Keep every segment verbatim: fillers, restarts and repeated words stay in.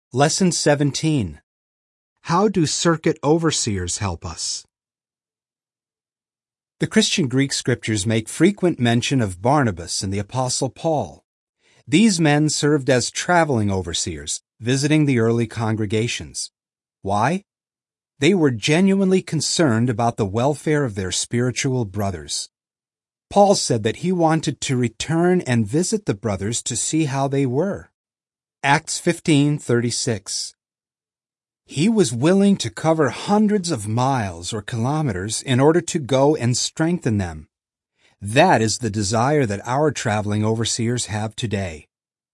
Lesson seventeen. How do circuit overseers help us? The Christian Greek scriptures make frequent mention of Barnabas and the Apostle Paul. These men served as traveling overseers, visiting the early congregations. Why? They were genuinely concerned about the welfare of their spiritual brothers. Paul said that he wanted to return and visit the brothers to see how they were. Acts fifteen thirty-six. He was willing to cover hundreds of miles or kilometers in order to go and strengthen them. That is the desire that our traveling overseers have today.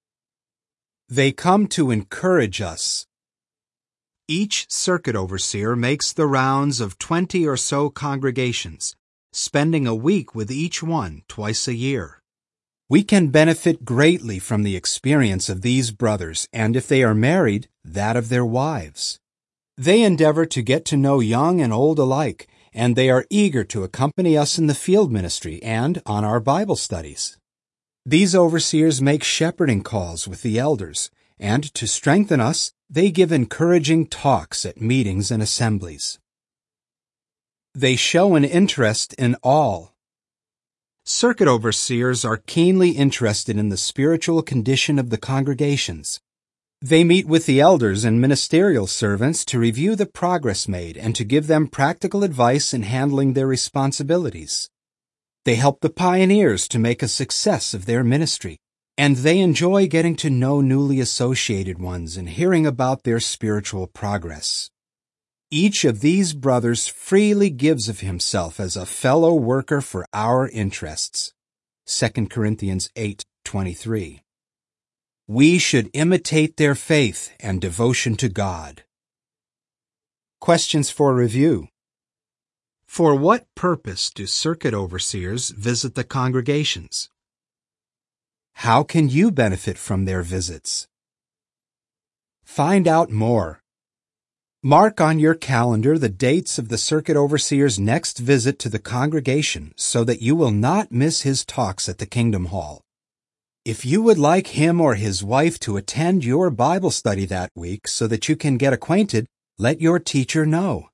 They come to encourage us. Each circuit overseer makes the rounds of twenty or so congregations, spending a week with each one twice a year. We can benefit greatly from the experience of these brothers, and if they are married, that of their wives. They endeavor to get to know young and old alike, and they are eager to accompany us in the field ministry and on our Bible studies. These overseers make shepherding calls with the elders, and to strengthen us, they give encouraging talks at meetings and assemblies. They show an interest in all. Circuit overseers are keenly interested in the spiritual condition of the congregations. They meet with the elders and ministerial servants to review the progress made and to give them practical advice in handling their responsibilities. They help the pioneers to make a success of their ministry, and they enjoy getting to know newly associated ones and hearing about their spiritual progress. Each of these brothers freely gives of himself as a fellow worker for our interests. Second Corinthians eight twenty-three. We should imitate their faith and devotion to God. Questions for review. For what purpose do circuit overseers visit the congregations? How can you benefit from their visits? Find out more. Mark on your calendar the dates of the circuit overseer's next visit to the congregation so that you will not miss his talks at the Kingdom Hall. If you would like him or his wife to attend your Bible study that week so that you can get acquainted, let your teacher know.